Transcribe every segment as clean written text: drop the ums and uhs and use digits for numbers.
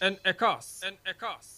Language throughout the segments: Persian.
انعکاس.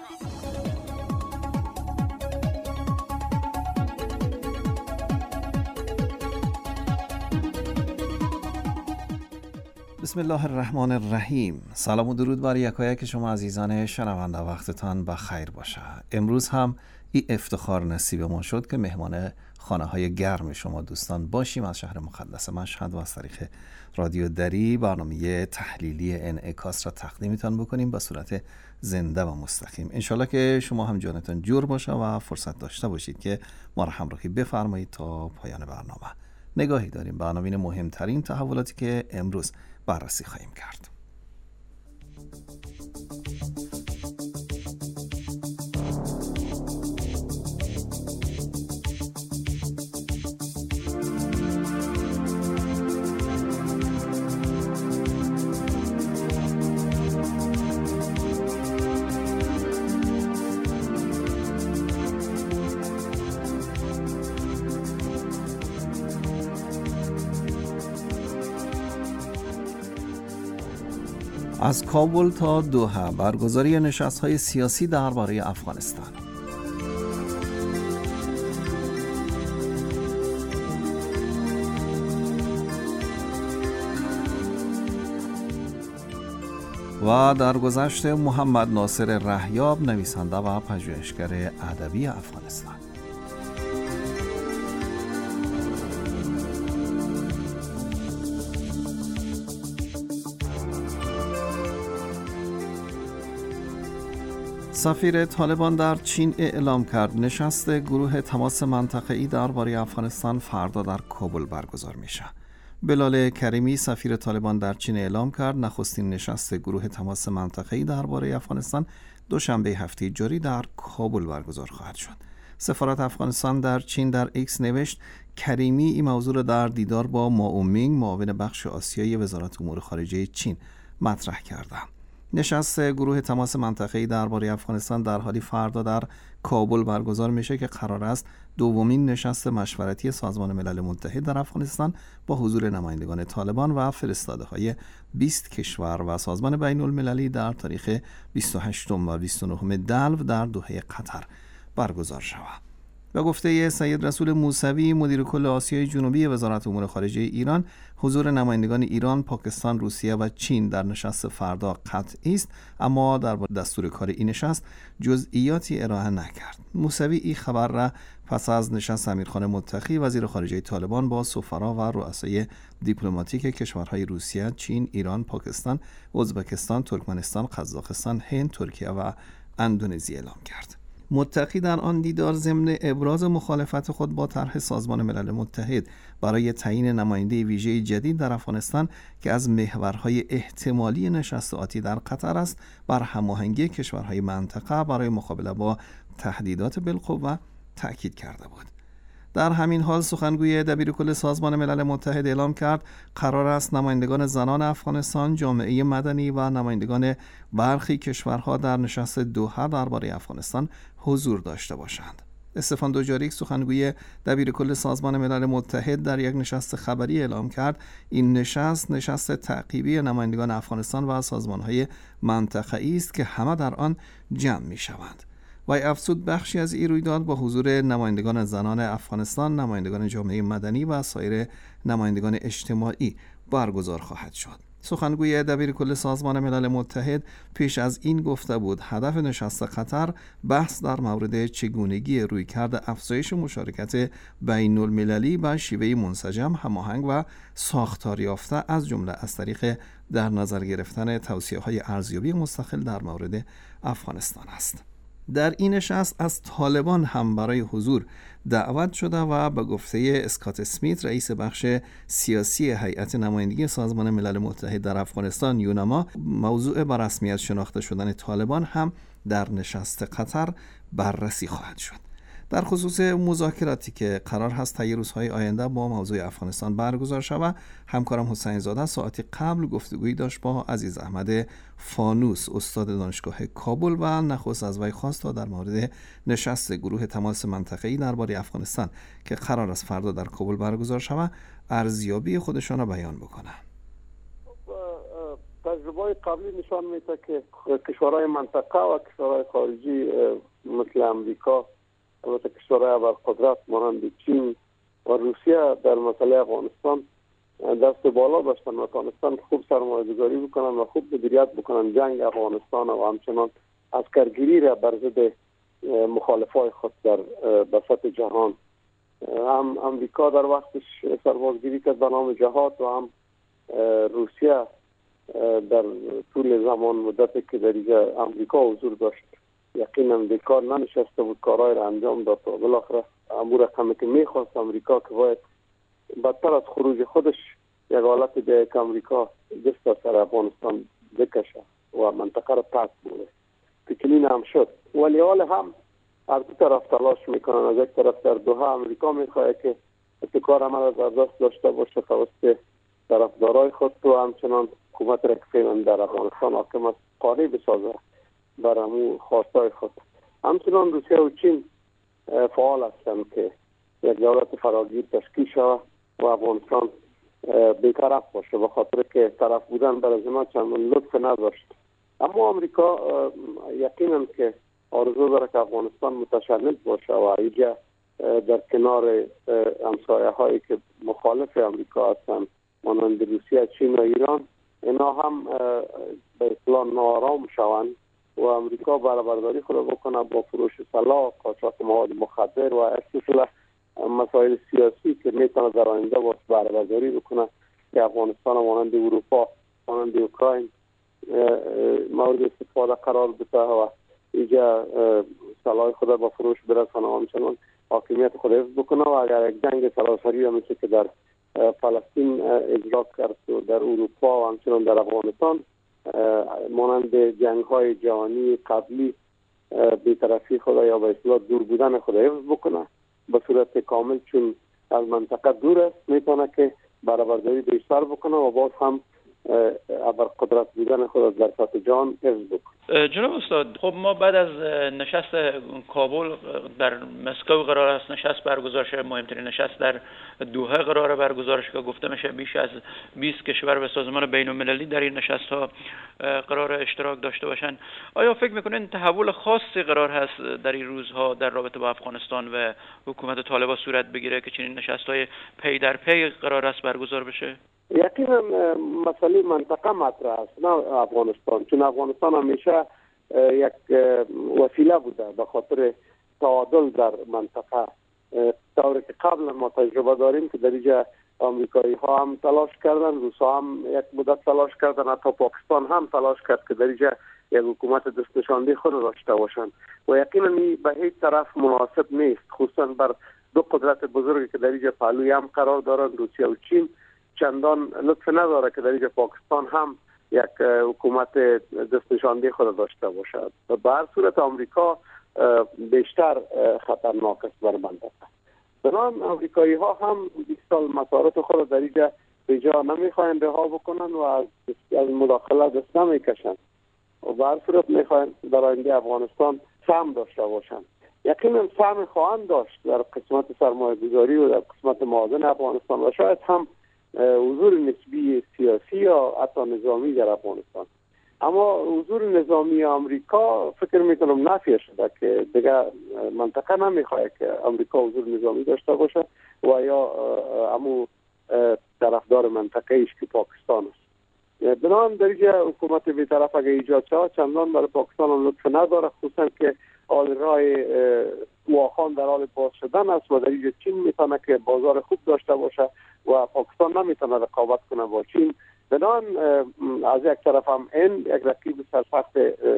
بسم الله الرحمن الرحیم. سلام و درود بر یکایک شما عزیزان شنونده، وقتتان بخیر باشه. امروز هم این افتخار نصیب ما شد که مهمان خانه های گرم شما دوستان باشیم از شهر مقدس مشهد و از طریق رادیو دری برنامه تحلیلی انعکاس را تقدیمتان بکنیم به صورت زنده و مستقیم. انشالله که شما هم جانتان جور باشه و فرصت داشته باشید که ما را همراهی بفرمایید تا پایان برنامه. نگاهی داریم به عناوین مهمترین تحولاتی که امروز بررسی خواهیم کرد. از کابل تا دوحه برگزاری نشست‌های سیاسی درباره افغانستان. و درگذشت محمد ناصر رهیاب، نویسنده و پژوهشگر ادبی افغانستان. سفیر طالبان در چین اعلام کرد نشست گروه تماس منطقه‌ای درباره افغانستان فردا در کابل برگزار میشه. بلال کریمی سفیر طالبان در چین اعلام کرد نخستین نشست گروه تماس منطقه‌ای درباره افغانستان دوشنبه هفته جاری در کابل برگزار خواهد شد. سفارت افغانستان در چین در ایکس نوشت کریمی این موضوع را در دیدار با مائو مینگ، معاون بخش آسیایی وزارت امور خارجه چین مطرح کرده. نشست گروه تماس منطقه‌ای درباره افغانستان در حالی فردا در کابل برگزار میشه که قرار است دومین نشست مشورتی سازمان ملل متحد در افغانستان با حضور نمایندگان طالبان و فرستاده‌های 20 کشور و سازمان بین‌المللی در تاریخ 28 و 29 دلو در دوحه قطر برگزار شود. به گفته سید رسول موسوی مدیر کل آسیای جنوبی وزارت امور خارجه ایران، حضور نمایندگان ایران، پاکستان، روسیه و چین در نشست فردا قطعی است، اما در دستور کار این نشست جزئیاتی ارائه نکرد. موسوی این خبر را پس از نشست امیرخان متقی وزیر خارجه طالبان با سفرا و رؤسای دیپلماتیک کشورهای روسیه، چین، ایران، پاکستان، ازبکستان، ترکمنستان، قزاقستان، هند، ترکیه و اندونزی اعلام کرد. متقی در آن دیدار ضمن ابراز مخالفت خود با طرح سازمان ملل متحد برای تعیین نماینده ویژه جدید در افغانستان که از محورهای احتمالی نشست آتی در قطر است، بر هماهنگی کشورهای منطقه برای مقابله با تهدیدات بالقوه تأکید کرده بود. در همین حال سخنگوی دبیرکل سازمان ملل متحد اعلام کرد قرار است نمایندگان زنان افغانستان، جامعه مدنی و نمایندگان برخی کشورها در نشست دوحه درباره افغانستان حضور داشته باشند. استفان دوجاریک سخنگوی دبیرکل سازمان ملل متحد در یک نشست خبری اعلام کرد این نشست تعقیبی نمایندگان افغانستان و سازمان‌های منطقه‌ای است که همه در آن جمع می‌شوند. و افزود بخشی از این رویداد با حضور نمایندگان زنان افغانستان، نمایندگان جامعه مدنی و سایر نمایندگان اجتماعی برگزار خواهد شد. سخنگوی دبیرکل سازمان ملل متحد پیش از این گفته بود هدف نشست قطر بحث در مورد چگونگی رویکرد افزایش مشارکت بین المللی به شیوه منسجم، هماهنگ و ساختار یافته از جمله از طریق در نظر گرفتن توصیه‌های ارزیابی مستقل در مورد افغانستان است. در این نشست از طالبان هم برای حضور دعوت شده و به گفته اسکات اسمیت رئیس بخش سیاسی هیئت نمایندگی سازمان ملل متحد در افغانستان یونما، موضوع به رسمیت شناخته شدن طالبان هم در نشست قطر بررسی خواهد شد. در خصوص مذاکراتی که قرار هست طی روزهای آینده با موضوع افغانستان برگزار شود، همکارم حسین زاده ساعتی قبل گفتگویی داشت با عزیز احمد فانوس، استاد دانشگاه کابل، و نخست از وی خواست تا در مورد نشست گروه تماس منطقه‌ای درباره افغانستان که قرار است فردا در کابل برگزار شود ارزیابی خودشان را بیان بکنند. تجربه قبلی نشان میده که کشورهای منطقه و کشورهای خارجی مثل امریکا، البته کشورهای ابرقدرت مانند چین و روسیه در مسئله افغانستان دست بالا داشتن و توانستن خوب سرمایه‌گذاری بکنن و خوب مدیریت بکنن جنگ افغانستان و همچنان عسکرگیری را بر ضد مخالفای خود در بساط جهان. هم امریکا در وقتش سربازگیری کرد به نام جهاد و هم روسیه در طول زمان مدتی که در اینجا امریکا حضور داشت یقینا بیکار ننشسته بود، کارهای را انجام داد و بالاخره امور رقمی که میخواست امریکا که باید بدتر از خروج خودش یک حالت دیگه که امریکا دست سر افغانستان بکشه و منطقه را پس بوده که چنین هم شد. ولی حال هم از دو طرف تلاش میکنن. از یک طرف در دوحه امریکا میخواد که ابتکار عمل از دست داشته باشه توسط طرفدارای خود و همچنان حکومت را که فعلا در افغانستان حاکم است قانع بسازه بر همون خواستای خود. همچنان روسیه و چین فعال هستند که یک دولت فراگیر تشکیل شود و افغانستان بی‌طرف باشه، به خاطر که طرف بودن برای زمان چند لطف نداشت. اما امریکا یقینا که آرزو داره که افغانستان متشنج باشه و اینجا در کنار همسایه هایی که مخالف امریکا هستند مانند روسیه، چین و ایران، اینا هم به اصطلاح ناآرام شوند و امریکا برابرداری خود بکنه با فروش سلاح، قاچاق مواد مخدر و اصلا مسائل سیاسی که میتونه در آینده باید برابرداری بکنه که افغانستان مانند اروپا، مانند اوکراین مورد استفاده قرار بده و اینجا سلاح خود با فروش برسانه و همچنان حاکمیت خود حفظ بکنه و اگر یک جنگ سراسری مثل که در فلسطین اجرا کرد و در اروپا و همچنان در افغانستان مانند جنگ های جهانی قبلی بی‌طرفی خود یا به اصطلاح دور بودن خود حفظ بکنه به صورت کامل، چون از منطقه دور است میتونه که برابرداری بیشتر بکنه و باز هم ابرقدرت بودن خود در سطح جهان حفظ بکنه. جناب استاد، خب ما بعد از نشست کابل در مسکو قرار است نشست برگزار شه، مهمترین نشست در دوحه قرار برگزار شه که گفته میشه بیش از 20 کشور به سازمان بین المللی در این نشست ها قرار اشتراک داشته باشند. آیا فکر میکنین تحول خاصی قرار هست در این روزها در رابطه با افغانستان و حکومت طالبان صورت بگیره که چنین نشست های پی در پی قرار است برگزار بشه؟ یقینا مسئله منطقه مطرح است، نه افغانستان، چون افغانستان همیشه یک وسیله بوده به خاطر تعادل در منطقه. طوری که قبلا ما تجربه داریم که در اینجا آمریکایی ها هم تلاش کردن، روس ها هم یک مدت تلاش کردن، حتی پاکستان هم تلاش کرد که در اینجا یک حکومت دست نشانده خود داشته باشند و یقینا به هیچ طرف مناسب نیست، خصوصا بر دو قدرت بزرگی که در اینجا پهلوی هم قرار دارند، روسیه و چین. چندان لطف نداره که در اینجا پاکستان هم یک حکومت دست نشانده خود داشته باشد. به هر صورت آمریکا بیشتر خطرناک است بر منطقه. بنابراین آمریکایی ها هم 20 سال مسارات خود در اینجا به جا نمیخواین رها بکنن و از مداخله دست نمیکشن و به هر صورت میخواین در آینده افغانستان سهم داشته باشن. یقینا سهم خواهند داشت در قسمت سرمایه گذاری و در قسمت معادن افغانستان و شاید هم حضور نسبی سیاسی یا حتی نظامی در افغانستان. اما حضور نظامی آمریکا فکر میکنم نفی شده که دیگه منطقه نمیخواد که آمریکا حضور نظامی داشته باشه و یا همون طرفدار منطقه ایش که پاکستان است. بنابراین در اینجا حکومت بی‌طرف اگه ایجاد شود چندان برای پاکستان هم لطف نداره، خصوصا که حال رای واخان در حال باز شدن است و در اینجا چین میتونه که بازار خوب داشته باشه و پاکستان نمیتونه رقابت کنه با چین. بنابراین از یک طرف هم این یک رقیب سرسخت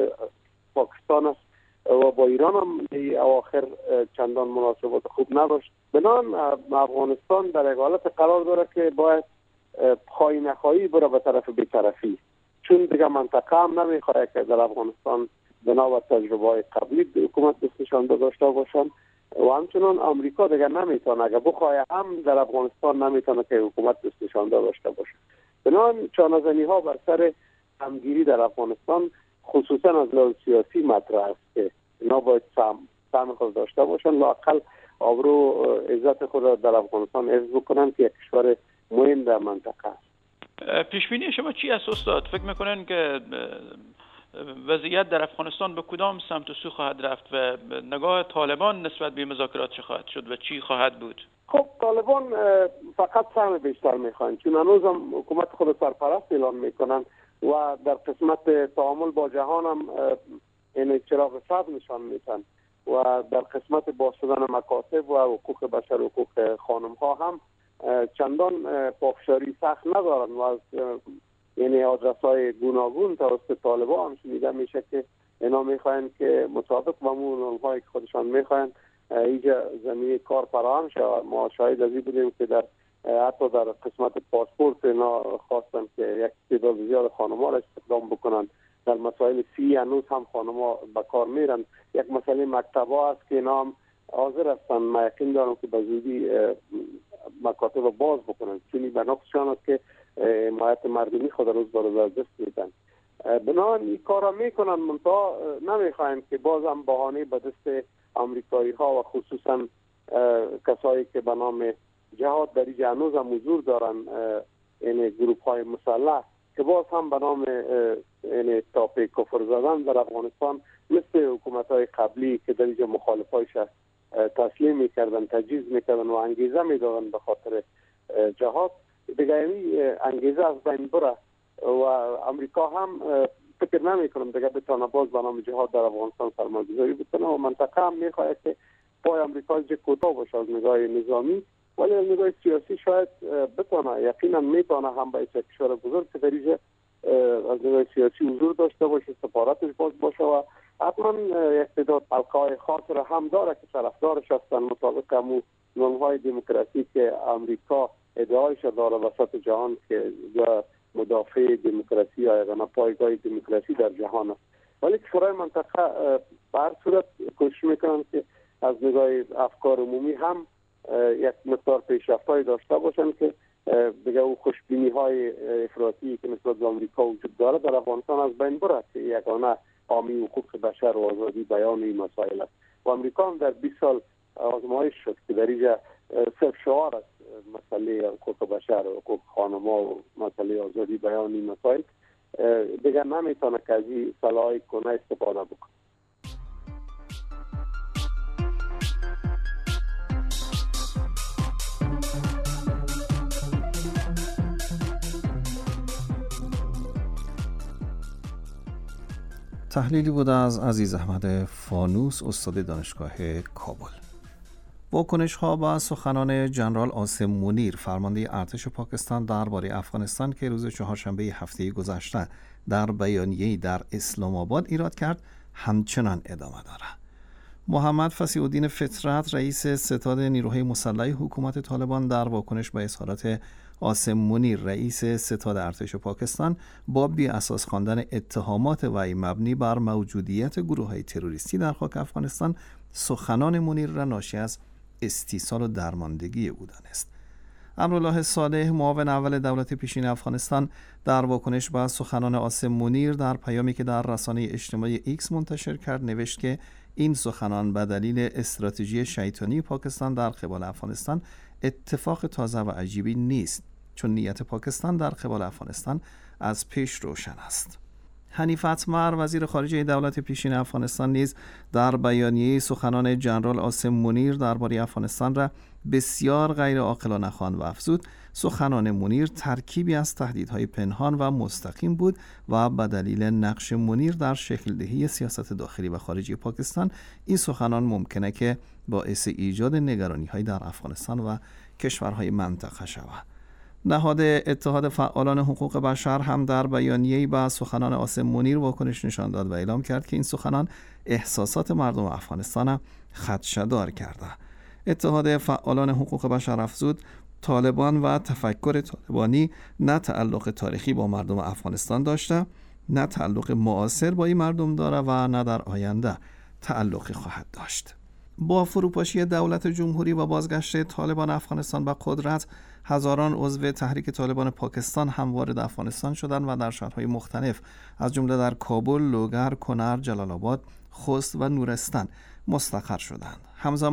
پاکستان است و با ایران هم اواخر چندان مناسبات خوب نداشت. بنابراین افغانستان در یک حالت قرار داره که باید خواهی نخواهی بره به طرف بی‌طرفی، چون دیگه منطقه هم نمیخواد که در افغانستان بنا به تجربه قبلی حکومت دست نشانده داشته باشن و همچنان آمریکا دیگه نمیتونه، اگه بخواه هم در افغانستان نمیتونه که حکومت دست نشانده داشته باشه. بنابراین چانه‌زنی ها بر سر همگیری در افغانستان خصوصا از لحاظ سیاسی مطرح است که اینا باید سهم خود داشته باشن، لااقل آبرو عزت خود در افغانستان حفظ بکنن که یک کشور مهم در منطقه است. پیش بینی شما چی است استاد؟ فکر میکنن که وضعیت در افغانستان به کدام سمت و سو خواهد رفت و نگاه طالبان نسبت به مذاکرات چه خواهد شد و چی خواهد بود؟ خب طالبان فقط سهم بیشتر میخوان، چون هنوز هم حکومت خود سرپرست اعلان میکنن و در قسمت تعامل با جهان هم این چراغ سبز نشان میدن و در قسمت باز شدن مکاتب و حقوق بشر و حقوق خانم ها هم چندان پافشاری سخت ندارن و از یعنی آدرس های گوناگون توسط طالبان شنیده میشه که اینا میخواین که مطابق با اون هایی که خودشان میخواین اینجا زمینه کار فراهم شود. ما شاهد از این بودیم که در حتی در قسمت پاسپورت اینا خواستن که یک تعداد زیاد خانم‌ها را استخدام بکنن. در مسائل فی هنوز هم خانم‌ها به کار میرن. یک مسئله مکتب‌ها است که اینا هم حاضر هستن. ما یقین دارم که به زودی مکاتب باز بکنن، چون به نقششان است که حمایت مردمی خود روز به روز از دست میدن. بنابراین این کارا میکنن، منتها نمیخواین که بازم بهانه به دست امریکایی ها و خصوصا کسایی که به نام جهاد در اینجا هنوز هم حضور دارن، این گروپ های مسلح که باز هم به نام این تاپ کفر زدن در افغانستان مثل حکومت های قبلی که در اینجا مخالفایش تسلیم میکردن، تجهیز میکردن و انگیزه میدادن به خاطر جهاد، دیگه انگیزه از بین بره و امریکا هم فکر نمی کنم دیگه بتونه باز به نام جهاد در افغانستان سرمایه‌گذاری بکنه و منطقه هم میخواهد که پای امریکا جه کوتاه باشه از نگاه نظامی، ولی از نگاه سیاسی شاید بتونه، یقینا میتونه هم به یک کشور بزرگ که در اینجا از نگاه سیاسی حضور داشته باشه، سفارتش باز باشه و حتما یک تعداد حلقه‌های خاص را هم داره که طرفدارش هستن مطابق همون نورم‌های دموکراسی که امریکا ادعایش داره وسط جهان که مدافع دموکراسی یا یگانه پایگاه دموکراسی در جهان است. ولی کشورهای منطقه به هر صورت کوشش میکنن که از نگاه افکار عمومی هم یک مقدار پیشرفت‌هایی داشته باشن که دیگه اون خوشبینی‌های افراطی که نسبت به آمریکا وجود داره در افغانستان از بین بره که یگانه حامی حقوق بشر و آزادی بیان این مسائل است. و آمریکا هم در 20 سال آزمایش شد که در اینجا صرف شعار است مسئله حقوق بشر و حقوق خانم‌ها و مسئله آزادی بیان این مسائل دیگر نمیتونه که از این صلاحی کنه استفاده بکنه. تحلیلی بود از عزیز احمد فانوس، استاد دانشگاه کابل. واکنش‌ها به سخنان جنرال عاصم منیر، فرمانده ارتش پاکستان درباره افغانستان که روز چهارشنبه هفته گذشته در بیانیه‌ای در اسلام آباد ایراد کرد، همچنان ادامه دارد. محمد فصیح الدین فطرت، رئیس ستاد نیروهای مسلح حکومت طالبان، در واکنش به اظهارات عاصم منیر، رئیس ستاد ارتش پاکستان، با بی اساس خواندن اتهامات وی مبنی بر موجودیت گروه‌های تروریستی در خاک افغانستان، سخنان منیر را ناشی از استیصال و درماندگی او دانست. امرالله صالح، معاون اول دولت پیشین افغانستان، در واکنش به سخنان عاصم منیر در پیامی که در رسانه اجتماعی ایکس منتشر کرد نوشت که این سخنان به دلیل استراتژی شیطانی پاکستان در قبال افغانستان اتفاق تازه و عجیبی نیست، چون نیت پاکستان در قبال افغانستان از پیش روشن است. حنیف اتمر، وزیر خارجه دولت پیشین افغانستان، نیز در بیانیه سخنان جنرال عاصم منیر درباره افغانستان را بسیار غیر عاقلانه خواند و افزود سخنان منیر ترکیبی از تهدیدهای پنهان و مستقیم بود و به دلیل نقش منیر در شکل دهی سیاست داخلی و خارجی پاکستان این سخنان ممکنه که باعث ایجاد نگرانی‌های در افغانستان و کشورهای منطقه شود. نهاد اتحاد فعالان حقوق بشر هم در بیانیه‌ای به سخنان عاصم منیر واکنش نشان داد و اعلام کرد که این سخنان احساسات مردم افغانستان خدشه‌دار کرده. اتحاد فعالان حقوق بشر افزود طالبان و تفکر طالبانی نه تعلق تاریخی با مردم افغانستان داشته، نه تعلق معاصر با این مردم داره و نه در آینده تعلقی خواهد داشت. با فروپاشی دولت جمهوری و بازگشت طالبان افغانستان به قدرت، هزاران عضو تحریک طالبان پاکستان هم وارد افغانستان شدند و در شهرهای مختلف از جمله در کابل، لوگر، کنر، جلال آباد، خوست و نورستان مستقر شدند. همزمان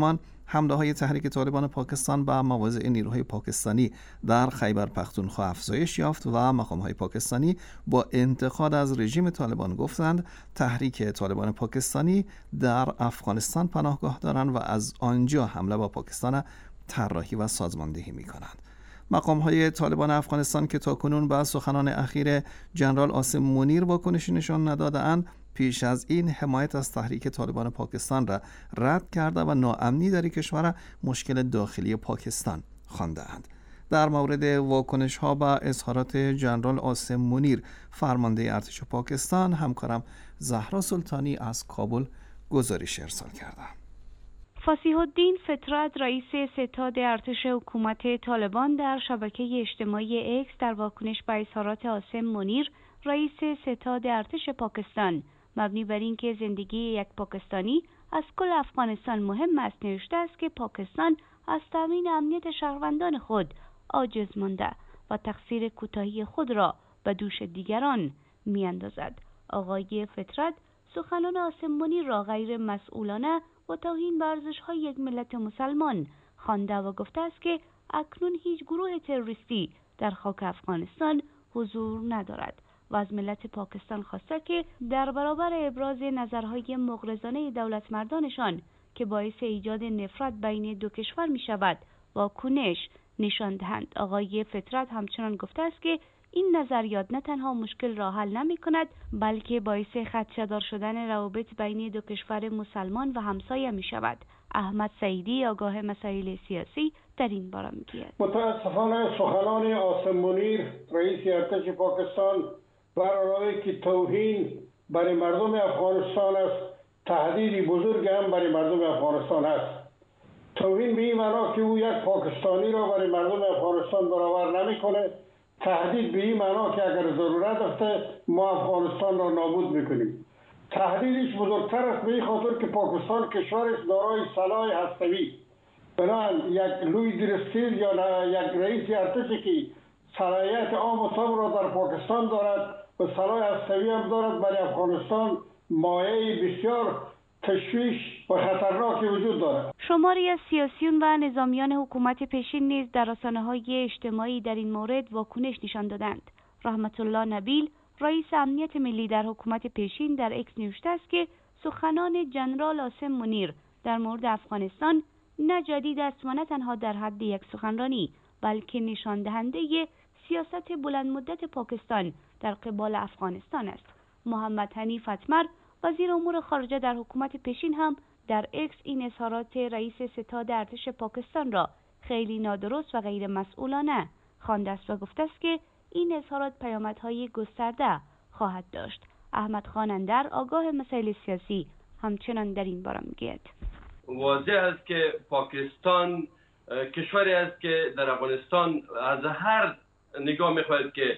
حمله های تحریک طالبان پاکستان به مواضع نیروهای پاکستانی در خیبر پختونخوا افزایش یافت و مقام‌های پاکستانی با انتقاد از رژیم طالبان گفتند تحریک طالبان پاکستانی در افغانستان پناهگاه دارند و از آنجا حمله به پاکستان طراحی و سازماندهی می‌کنند. مقام‌های طالبان افغانستان که تاکنون به سخنان اخیر جنرال عاصم منیر واکنشی نشان نداده‌اند، پیش از این حمایت از تحریک طالبان پاکستان را رد کرده و ناامنی در کشور مشکل داخلی پاکستان خوانده‌اند. در مورد واکنش‌ها به اظهارات جنرال عاصم منیر فرمانده ارتش پاکستان، همکارم زهرا سلطانی از کابل گزارش ارسال کرده. فصیح الدین فطرت رئیس ستاد ارتش حکومت طالبان در شبکه اجتماعی اکس در واکنش به اظهارات عاصم منیر رئیس ستاد ارتش پاکستان مبنی بر اینکه زندگی یک پاکستانی از کل افغانستان مهم است نوشته است که پاکستان از تامین امنیت شهروندان خود عاجز مانده و تقصیر کوتاهی خود را به دوش دیگران میاندازد. آقای فطرت سخنان عاصم منیر را غیر مسئولانه و توهین به ارزش‌های یک ملت مسلمان خوانده و گفته است که اکنون هیچ گروه تروریستی در خاک افغانستان حضور ندارد و از ملت پاکستان خواسته که در برابر ابراز نظرهای مغرضانه دولتمردانشان که باعث ایجاد نفرت بین دو کشور می شود واکنش نشان دهند. آقای فطرت همچنان گفته است که این نظریات نه تنها مشکل را حل نمی کند بلکه باعث خدشه‌دار شدن روابط بین دو کشور مسلمان و همسایه می شود. احمد سعیدی آگاه مسائل سیاسی در این باره میگوید متاسفانه سخنان عاصم منیر رئیس ارتش پاکستان برای که توهین برای مردم افغانستان است، تهدیدی بزرگ هم برای مردم افغانستان است. توهین به این معنا که او یک پاکستانی را برای مردم افغانستان برابر نمیکنه، تهدید به این معنا که اگر ضرورت است ما افغانستان را نابود میکنیم. تهدیدش بزرگتر است به این خاطر که پاکستان کشور است دارای سلاح هسته‌ای. بنابراین یک لوی درستیل یا یک رئیس ارتشی که صلاحیت عام و تام را در پاکستان دارد و سلاح هسته‌ای هم دارد برای افغانستان مایه بسیار تشویش و خطرناکی وجود دارد. شماری از سیاسیون و نظامیان حکومت پیشین نیز در رسانه‌های اجتماعی در این مورد واکنش نشان دادند. رحمت الله نبیل رئیس امنیت ملی در حکومت پیشین در اکس نوشته است که سخنان جنرال عاصم منیر در مورد افغانستان نه جدید است و نه تنها در حد یک سخنرانی بلکه نشان دهنده سیاست بلند مدت پاکستان در قبال افغانستان است. محمد حنیف اتمر وزیر امور خارجه در حکومت پیشین هم در اکس این اظهارات رئیس ستاد ارتش پاکستان را خیلی نادرست و غیر مسئولانه خوانده است و گفته است که این اظهارات پیامدهای گسترده خواهد داشت. احمد خان اندر آگاه مسائل سیاسی همچنان در این باره میگوید واضح است که پاکستان کشوری است که در افغانستان از هر نگاه میخواهد که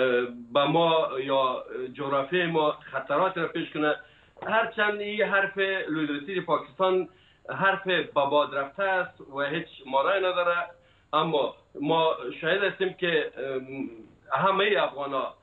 به ما یا جغرافی ما خطرات را پیش کنه. هرچند این حرف لودرسی پاکستان حرف به باد رفته است و هیچ معنی نداره، اما ما شاهد هستیم که همه افغانا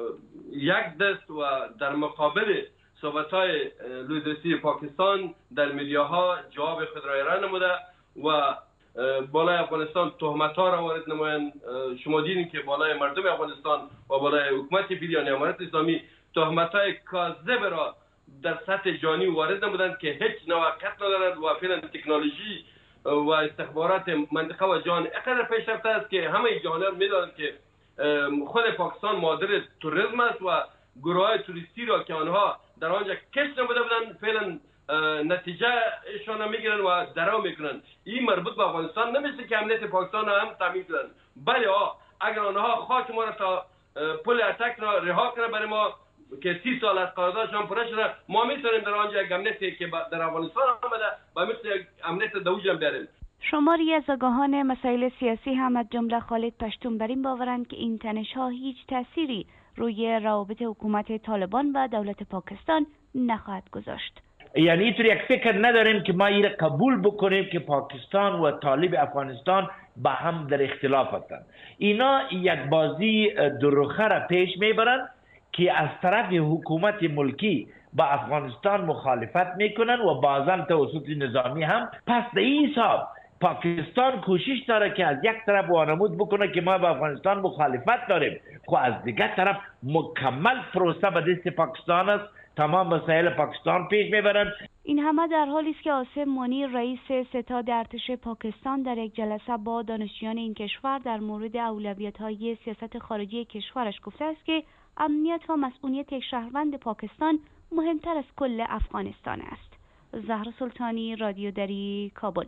یک دست و در مقابل صحبت‌های لودرسی پاکستان در میدیاها جواب خود را ارائه نموده و بالای افغانستان تهمت‌ها را وارد نمایند. شما دیدین که بالای مردم افغانستان و بالای حکومت بیلیان امارت اسلامی تهمت‌های کاذب را در سطح جانی وارد نمودند که هیچ نوعیت ندارد و فعلا تکنولوژی و استخبارات منطقه و جهان اینقدر پیشرفته است که همه جهانیان می‌دانند که خود پاکستان مادر توریسم است و گروه‌های توریستی را که آنها در آنجا کش نموده بودند فعلا نتیجه اشان میگیرن و درام میکنن. این مربوط به افغانستان نمیشه که امنیت پاکستان هم تامین کنن، بله اگر آنها خاک ما را تا پل اتک را رها کنه برای ما که 30 سال از قراردادشان پوره شده، ما میتونیم در آنجا یک امنیتی که در افغانستان آمده و میتونیم امنیت دوجم بیاریم. شماری از آگاهان مسائل سیاسی هم از جمله خالد پشتون بر این باورند که این تنش‌ها هیچ تأثیری روی روابط حکومت طالبان و دولت پاکستان نخواهد گذاشت. یعنی اینطور یک فکر نداریم که ما این را قبول بکنیم که پاکستان و طالب افغانستان با هم در اختلاف هستند. اینا یک بازی دروخه را پیش میبرند که از طرف حکومت ملکی با افغانستان مخالفت میکنن و بعضا توسط نظامی هم. پس به این حساب پاکستان کوشش داره که از یک طرف وانمود بکنه که ما با افغانستان مخالفت داریم، خب از دیگر طرف مکمل پروسه به دست پاکستان است، تمام مسائل پاکستان پیش میبرن. این همه در حالی است که عاصم منیر رئیس ستاد ارتش پاکستان در یک جلسه با دانشجویان این کشور در مورد اولویت‌های سیاست خارجی کشورش گفته است که امنیت و مسئولیت یک شهروند پاکستان مهمتر از کل افغانستان است. زهرا سلطانی، رادیو دری، کابل.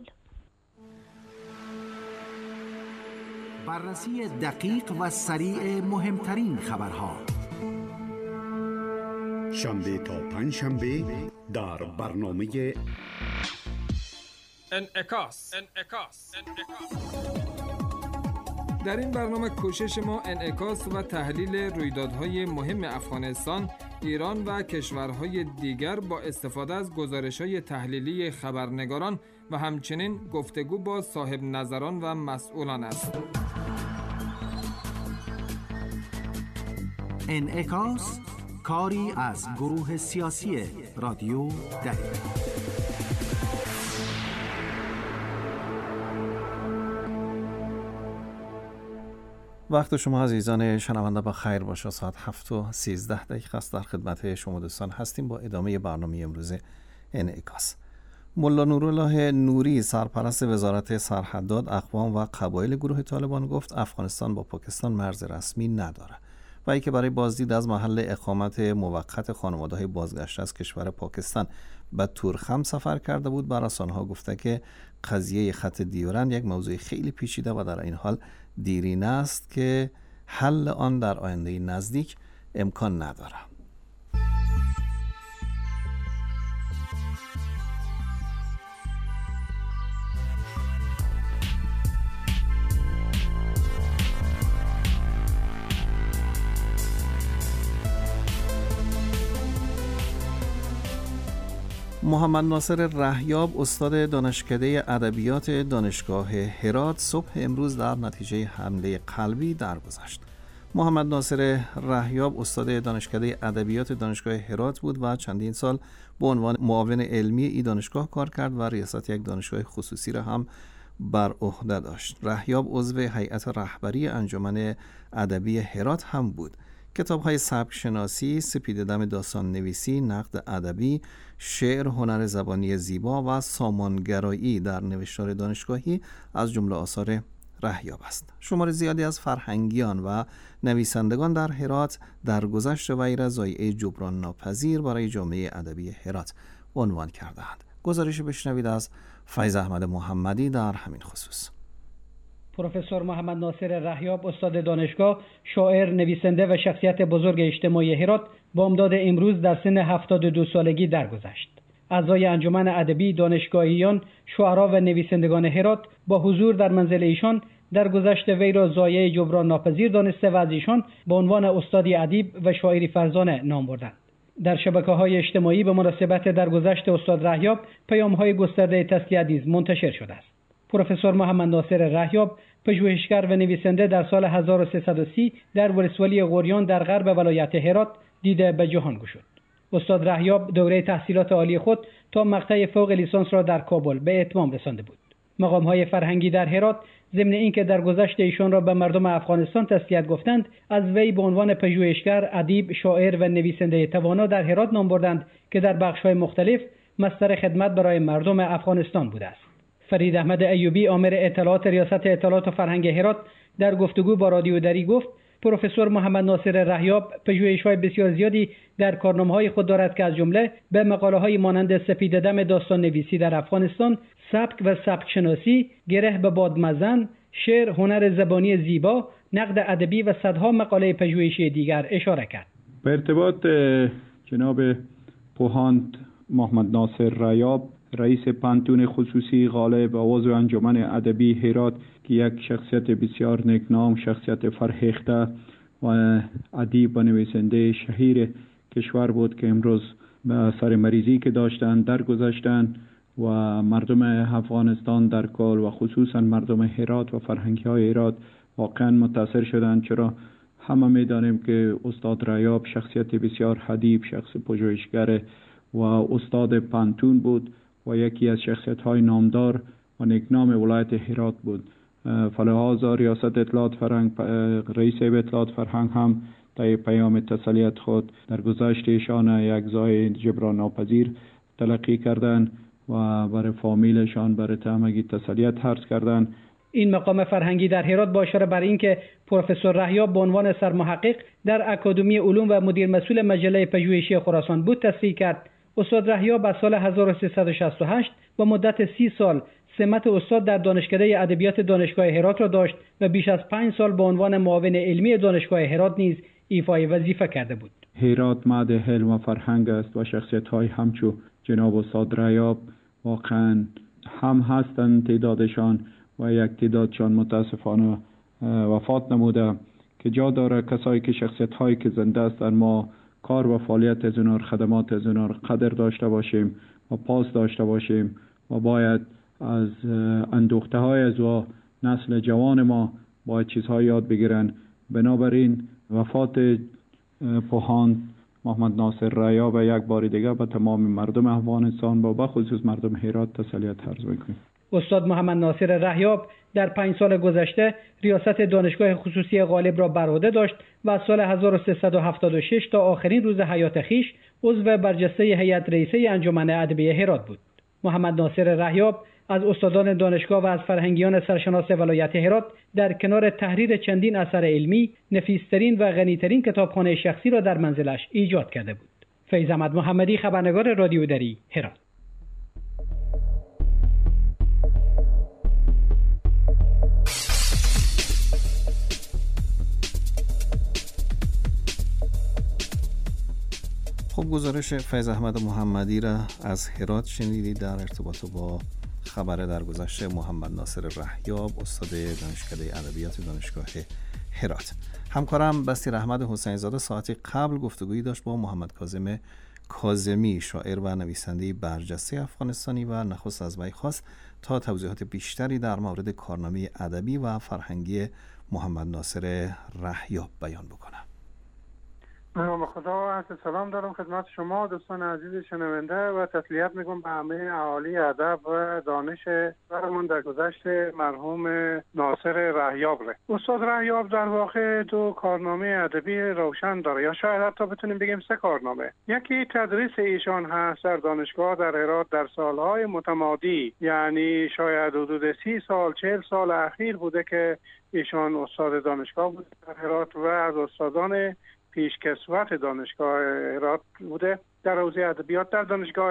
بررسی دقیق و سریع مهمترین خبرها، شنبه تا پنجشنبه در برنامه انعکاس. در این برنامه کوشش ما انعکاس و تحلیل رویدادهای مهم افغانستان، ایران و کشورهای دیگر با استفاده از گزارش‌های تحلیلی خبرنگاران و همچنین گفتگو با صاحب نظران و مسئولان است. انعکاس، کاری از گروه سیاسی رادیو دری. وقت شما عزیزان شنونده با خیر باشه. ساعت 7:13 است. در خدمت شما دوستان هستیم با ادامه برنامه امروز انعکاس. ملا نورالله نوری سرپرست وزارت سرحدات، اقوام و قبایل گروه طالبان گفت افغانستان با پاکستان مرز رسمی نداره و ای که برای بازدید از محل اقامت موقت خانواده‌های بازگشته از کشور پاکستان به تورخم سفر کرده بود، بر رسانه‌ها گفته که قضیه خط دیورند یک موضوع خیلی پیچیده و در این حال دیرینه است که حل آن در آینده نزدیک امکان نداره. محمد ناصر رهیاب استاد دانشکده ادبیات دانشگاه هرات صبح امروز در نتیجه حمله قلبی درگذشت. محمد ناصر رهیاب استاد دانشکده ادبیات دانشگاه هرات بود و چندین سال به عنوان معاون علمی این دانشگاه کار کرد و ریاست یک دانشگاه خصوصی را هم بر عهده داشت. رهیاب عضو هیئت رهبری انجمن ادبی هرات هم بود. کتاب‌های سبک شناسی، سپیده دم داستان نویسی، نقد ادبی، شعر، هنر زبانی زیبا و سامانگرایی در نوشتار دانشگاهی از جمله آثار رهیاب است. شمار زیادی از فرهنگیان و نویسندگان در هرات در گذشت وی را ضایعه جبران ناپذیر برای جامعه ادبی هرات عنوان کرده‌اند. گزارش بشنوید از فیض احمد محمدی در همین خصوص. پروفسور محمد ناصر رهیاب استاد دانشگاه، شاعر، نویسنده و شخصیت بزرگ اجتماعی هرات بامداد امروز در سن 72 سالگی درگذشت. اعضای انجمن ادبی، دانشگاهیان، شعرا و نویسندگان هرات با حضور در منزل ایشان درگذشت وی را ضایعه جبران ناپذیر دانسته و از ایشان به عنوان استادی ادیب و شاعری فرزانه نام بردند. در شبکه‌های اجتماعی به مناسبت درگذشت استاد رهیاب پیام‌های گسترده تسلیت نیز منتشر شده است. پروفسور محمد ناصر رهیاب پژوهشگر و نویسنده در سال 1330 در ولسوالی غوریان در غرب ولایت هرات دیده به جهان گشود. استاد رهیاب دوره تحصیلات عالی خود تا مقطع فوق لیسانس را در کابل به اتمام رسانده بود. مقام‌های فرهنگی در هرات ضمن اینکه درگذشت ایشان را به مردم افغانستان تسلیت گفتند، از وی به عنوان پژوهشگر، ادیب، شاعر و نویسنده توانا در هرات نام بردند که در بخش‌های مختلف مصدر خدمت برای مردم افغانستان بوده است. فرید احمد ایوبی آمر اطلاعات ریاست اطلاعات و فرهنگ هرات در گفتگو با رادیو دری گفت پروفسور محمد ناصر رهیاب پژوهش‌های بسیار زیادی در کارنامه‌های خود دارد که از جمله به مقاله‌های مانند سپیده دم داستان نویسی در افغانستان، سبک و سبک شناسی، گره به بادمزن، شعر، هنر زبانی زیبا، نقد ادبی و صدها مقاله پژوهشی دیگر اشاره کرد. به ارتباط جناب پوهاند محمد ناصر رهیاب، رئیس پانتون خصوصی غالب و عضو انجمن ادبی هرات که یک شخصیت بسیار نیکنام، شخصیت فرهیخته و ادیب و نویسنده شهیر کشور بود که امروز به سر مریضی که داشتن درگذشتن و مردم افغانستان در کل و خصوصا مردم هرات و فرهنگی های هرات واقعا متاثر شدند، چرا همه میدانیم که استاد رایاب شخصیت بسیار حدیب، شخص پژوهشگر و استاد پانتون بود و یکی از شخصیت‌های نامدار و نیکنام ولایت هرات بود. فلهذا ریاست اطلاعات فرهنگ، رئیس اطلاعات فرهنگ هم در پیام تسلیت خود در گذشت ایشان یک زای جبران ناپذیر تلقی کردند و برای فامیلشان برای همگی تسلیت عرض کردند. این مقام فرهنگی در هرات با اشاره بر اینکه پروفسور رحیاب به عنوان سرمحقق در اکادمی علوم و مدیر مسئول مجله پژوهشی خراسان بود تصریح کرد. استاد رحیاب از سال 1368 با مدت 30 سال سمت استاد در دانشکده ادبیات دانشگاه هرات را داشت و بیش از 5 سال به عنوان معاون علمی دانشگاه هرات نیز ایفای وظیفه کرده بود. هرات معهد علم و فرهنگ است و شخصیت‌های همچو جناب استاد رحیاب واقعا هم هستند تعدادشان و یک تعدادشان متاسفانه وفات نموده که جا داره کسایی که شخصیت‌هایی که زنده هستند ما کار و فعالیت از اونها، خدمات از اونها قدر داشته باشیم و پاس داشته باشیم و باید از اندوخته‌های از و نسل جوان ما باید چیزهای یاد بگیرن. بنابراین وفات پوهاند محمد ناصر رحیاب یک بار دیگه به تمام مردم افغانستان و به خصوص مردم هرات تسلیت عرض می‌کنیم. استاد محمد ناصر رحیاب در 5 سال گذشته ریاست دانشگاه خصوصی غالب را بر عهده داشت و از سال 1376 تا آخرین روز حیات خویش عضو برجسته هیئت رئیسه انجمن ادبیه هرات بود. محمد ناصر رحیاب از استادان دانشگاه و از فرهنگیان سرشناس ولایت هرات در کنار تحریر چندین اثر علمی، نفیسترین و غنیترین کتابخانه شخصی را در منزلش ایجاد کرده بود. فیض احمد محمدی، خبرنگار رادیو دری، هرات. خب گزارش فیض احمد محمدی را از هرات شنیدید در ارتباط با خبر درگذشت محمد ناصر رحیاب استاد دانشکده ادبیات دانشگاه هرات. همکارم بصیر احمد حسین زاده ساعتی قبل گفتگویی داشت با محمد کاظم کاظمی، شاعر و نویسنده برجسته افغانستانی و نخست از وی خواست تا توضیحات بیشتری در مورد کارنامه ادبی و فرهنگی محمد ناصر رحیاب بیان بکنه. به نام خدا، عرض سلام دارم خدمت شما دوستان عزیز شنونده و تسلیت میگم به همه اهالی ادب و دانش برمان در گذشت مرحوم ناصر رحیاب. استاد رحیاب در واقع 2 کارنامه ادبی روشن داره، یا شاید حتی بتونیم بگیم 3 کارنامه. یکی تدریس ایشان هست در دانشگاه در هرات در سالهای متمادی، یعنی شاید حدود 30 سال 40 سال اخیر بوده که ایشان استاد دانشگاه بوده در هرات و از استادان پیشکسوت دانشگاه هرات بوده در حوزه ادبیات در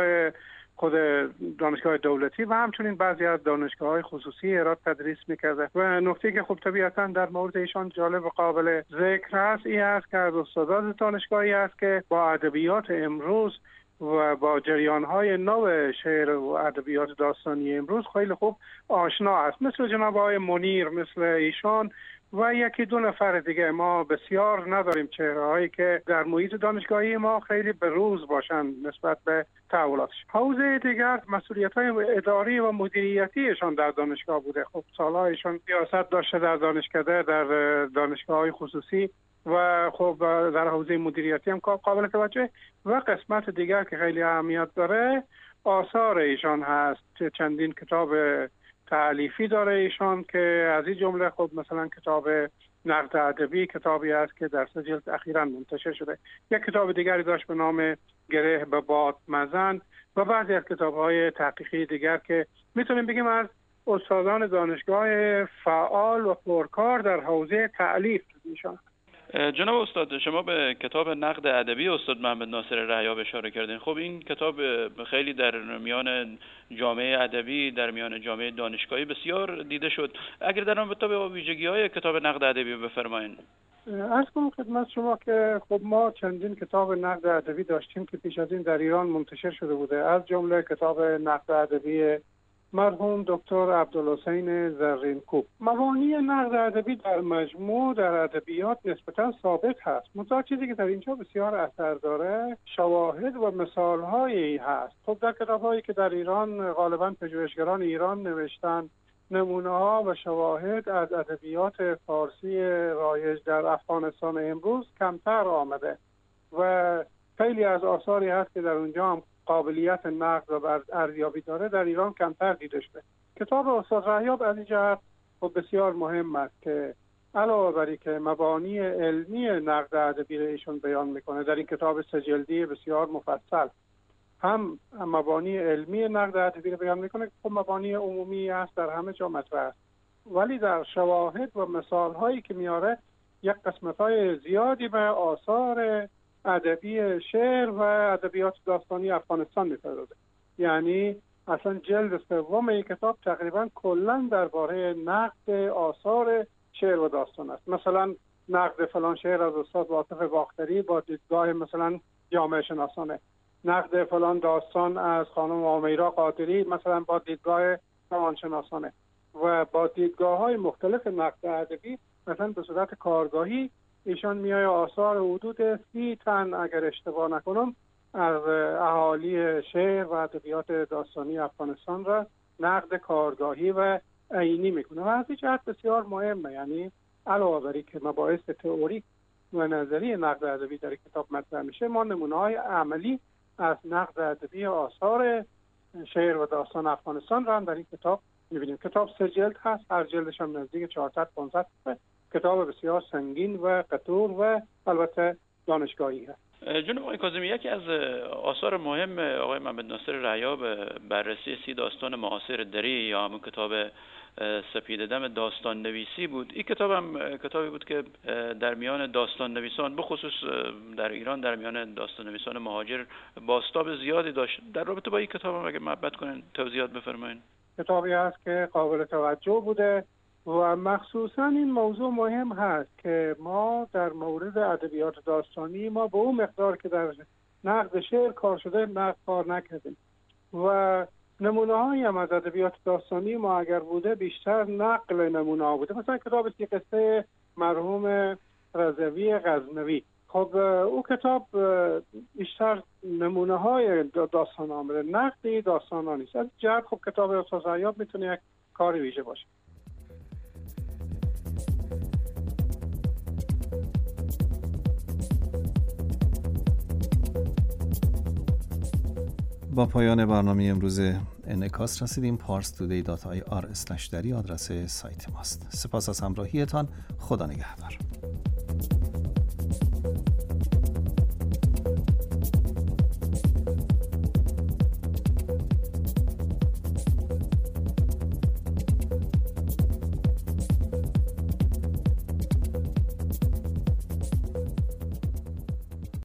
خود دانشگاه دولتی و همچنین بعضی از دانشگاه‌های خصوصی هرات تدریس می‌کرده. و نکته که خب طبیعتاً در مورد ایشان جالب و قابل ذکر هست این است که از استادان دانشگاهی است که با ادبیات امروز و با جریان‌های نو شعر و ادبیات داستانی امروز خیلی خوب آشنا است، مثل جناب آقای منیر، مثل ایشان و یکی 2 نفر دیگه. ما بسیار نداریم چهره‌هایی که در محیط دانشگاهی ما خیلی به روز باشن نسبت به تحولاتش. حوزه دیگر مسئولیت‌های اداری و مدیریتیشان در دانشگاه بوده. خب سال‌هایشان ریاست داشته در دانشکده، در دانشگاه‌های خصوصی و خب در حوزه مدیریتی هم قابل توجه. و قسمت دیگر که خیلی اهمیت داره آثار ایشان هست. چندین کتاب تألیفی داره ایشان که از این جمله خب مثلا کتاب نقد ادبی، کتابی است که در 3 جلد اخیراً منتشر شده. یک کتاب دیگری داشت به نام گره به باد مزن و بعضی از کتاب‌های تحقیقی دیگر که میتونیم بگیم از استادان دانشگاه فعال و پرکار در حوزه تألیف ایشان. جناب استاد، شما به کتاب نقد ادبی استاد محمد ناصر رحیاب اشاره کردین. خب این کتاب خیلی در میان جامعه ادبی، در میان جامعه دانشگاهی بسیار دیده شد. اگر در رابطه با ویژگی‌های کتاب نقد ادبی بفرمایید. عرض کنم خدمت شما که خب ما چندین کتاب نقد ادبی داشتیم که پیش از این در ایران منتشر شده بوده، از جمله کتاب نقد ادبی مرحوم دکتر عبدالحسین زرینکوب. مبانی نقد ادبی در مجموع در ادبیات نسبتا ثابت هست، منتها چیزی که در اینجا بسیار اثر داره شواهد و مثال‌هایی هست. خب در کتاب‌هایی که در ایران غالباً پژوهشگران ایران نوشتن نمونه ها و شواهد از ادبیات فارسی رایج در افغانستان امروز کمتر آمده و خیلی از آثاری هست که در اونجا هم قابلیت نقد و ارزیابی داره در ایران کمتر دیده شده. کتاب استاد رحیاب از این جهت بسیار مهم است که علاوه بر اینکه مبانی علمی نقد ادبی را ایشون بیان میکنه در این کتاب سه‌جلدی بسیار مفصل، هم مبانی علمی نقد ادبی را بیان میکنه که مبانی عمومی است در همه جا مطرح است، ولی در شواهد و مثال هایی که میاره یک قسمت های زیادی به آثار ادبی شعر و ادبیات داستانی افغانستان میپردازه. یعنی اصلا جلد سوم این کتاب تقریبا کلا درباره نقد آثار شعر و داستان است. مثلا نقد فلان شعر از استاد واصف باختری با دیدگاه مثلا جامعه شناسانه، نقد فلان داستان از خانم آمیرا قادری مثلا با دیدگاه روانشناسانه و با دیدگاه‌های مختلف نقد ادبی مثلا به صورت کارگاهی ایشان میای آثار حدود 30 تن اگر اشتباه نکنم از اهالی شعر و ادبیات داستانی افغانستان را نقد کارگاهی و عینی میکنه و از این جهت بسیار مهمه. یعنی علاوه بر اینکه مباحث تئوریک و نظری نقد ادبی در کتاب مطرح میشه، ما نمونه‌های عملی از نقد ادبی آثار شعر و داستان افغانستان را هم در این کتاب میبینیم. کتاب 3 جلد هست، هر جلدش هم نزدیک 400-500 کتاب بسیار سنگین و قطور و البته دانشگاهی هست. جناب آقای کاظمی، یکی از آثار مهم آقای محمد ناصر رحیاب بررسی 30 داستان معاصر دری یا همون کتاب سپید دم داستان نویسی بود. این کتاب هم کتابی بود که در میان داستان نویسان بخصوص در ایران در میان داستان نویسان مهاجر بازتاب زیادی داشت. در رابطه با این کتاب هم اگه محبت کنین توضیحات بفرمایید. کتابی هست که قابل توجه بوده و مخصوصا این موضوع مهم هست که ما در مورد ادبیات داستانی ما به اون مقدار که در نقد شعر کار شده نقد کار نکردیم و نمونه هایی هم از ادبیات داستانی ما اگر بوده بیشتر نقل نمونه ها بوده. مثلا کتاب سی قصه مرحوم رضوی غزنوی، خب او کتاب بیشتر نمونه های داستان آمده، نقدی داستان ها نیست. از جهت خب کتاب استاد رحیاب میتونه یک کار ویژه باشه. با پایان برنامه امروز انعکاس رسیدیم. parstoday.ir/dari آدرس سایت ماست. سپاس از همراهیتان. خدا نگهدار.